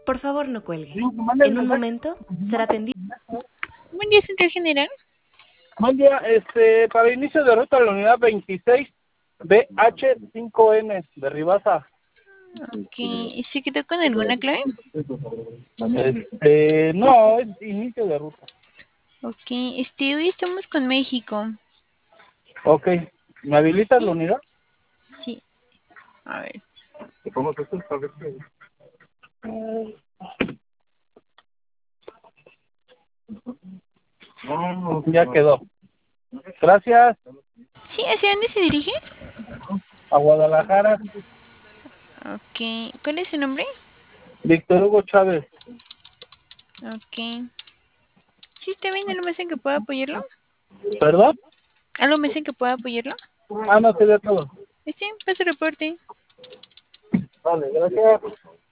Por favor, no cuelgue. Sí, manda el En un mensaje. momento será atendido. Buen día, Central General. Buen día, para inicio de ruta a la unidad 26 BH5N de Ribasa. Ok, ¿y se quedó con alguna clave? No, es inicio de ruta. Ok, hoy estamos con México. Ok, ¿me habilitas la unidad? Sí, a ver. Ya quedó. Gracias. Sí, ¿hacia dónde se dirige? A Guadalajara, Ok, ¿cuál es su nombre? Víctor Hugo Chávez. Ok. Sí, está bien, ¿algo más en que pueda apoyarlo? ¿Perdón? ¿Algo más en que pueda apoyarlo? No, sería todo. Sí, pase reporte. Vale, gracias.